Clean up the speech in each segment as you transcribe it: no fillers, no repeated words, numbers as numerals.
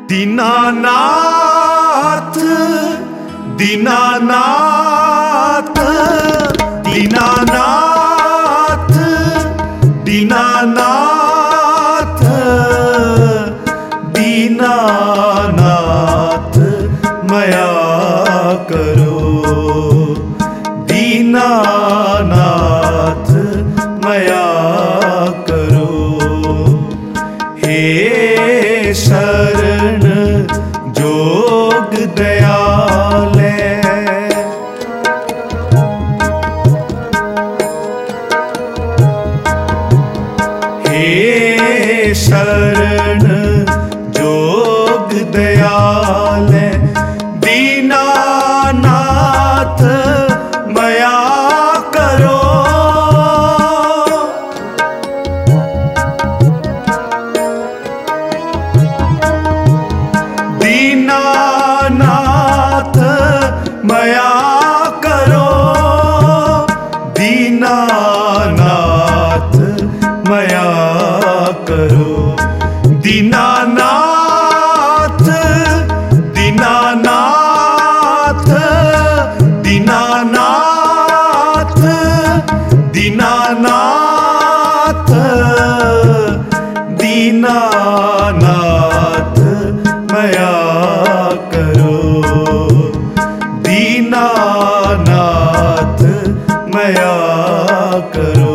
दीनानाथ दीनानाथ दीनानाथ दीनानाथ दीनानाथ मया करो दीनानाथ मया करो। हे शरण जोग दयाले हे शरण जोग दयाले दीनानाथ मया करो। दीनानाथ मया करो दीनानाथ मया करो। दीनानाथ दीनानाथ दीनानाथ दीनानाथ दीनानाथ मया करो दीनानाथ मया करो।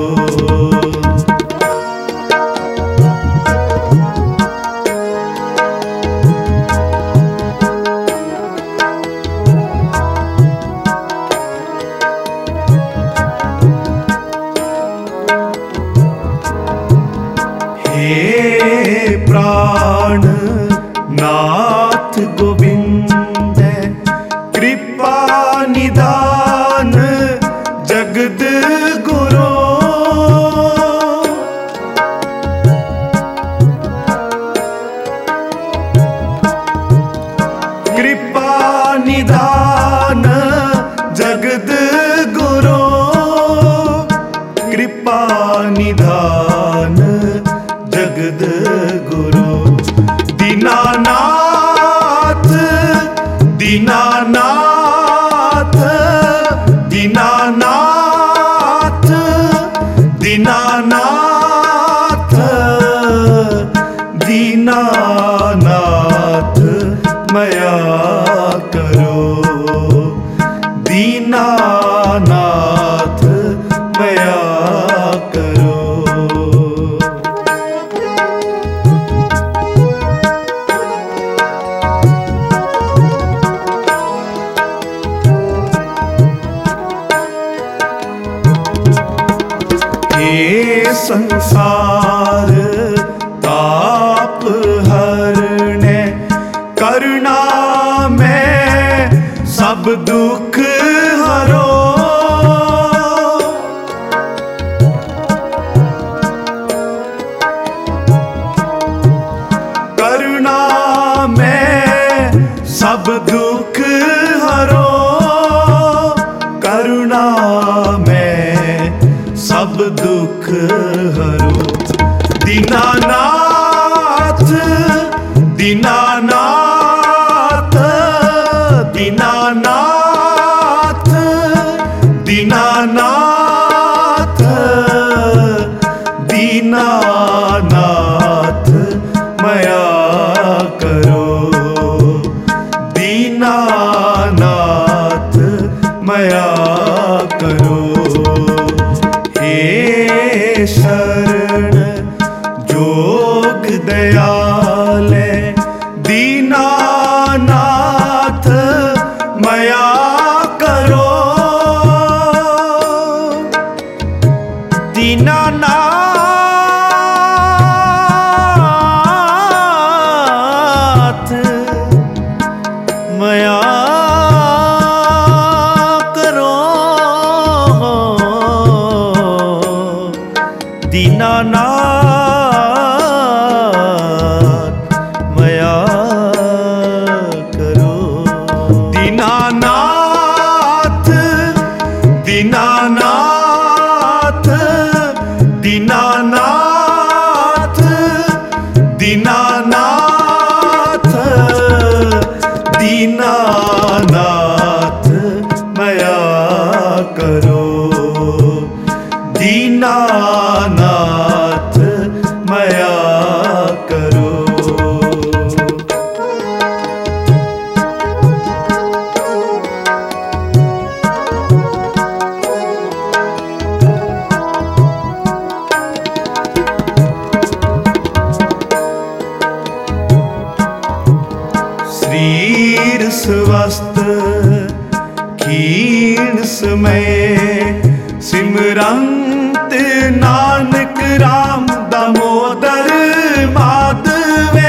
हे प्राण नाथ गोविंद कृपा निदान जगद गुरु। कृपा निदान जगद गुरु कृपा निदान जगद गुरु। दीनानाथ दीनानाथ दीनानाथ दीनानाथ दीनानाथ मया करो दीनानाथ मया करो। हे संसार ताप हरने करुणा में सब दुख हरो। करुणा में सब दुख हरो करुणा में सब दुख हरो। दीनानाथ दीनानाथ दीनानाथ दीनानाथ दीनानाथ मया करो दीनानाथ मया करो। हे शरण जोग दयाले स्वस्थ क्षीण समय सिमरंत नानक राम दामोदर माधवे।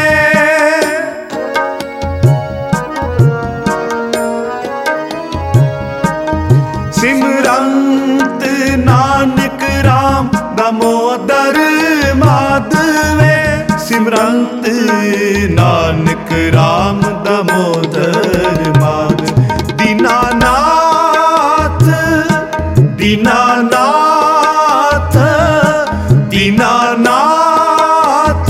सिमरंत नानक राम दामोदर माधवे। सिमरंत नानक राम दामोदर माधव। दीनानाथ दीनानाथ दीनानाथ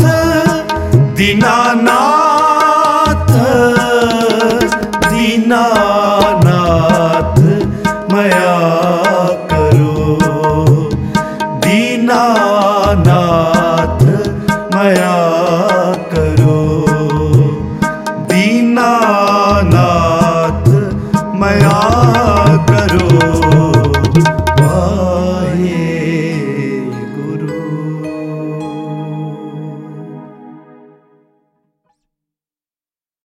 दीनानाथ दीनानाथ मया करो। दीनानाथ मया करो। दीनानाथ मया करो।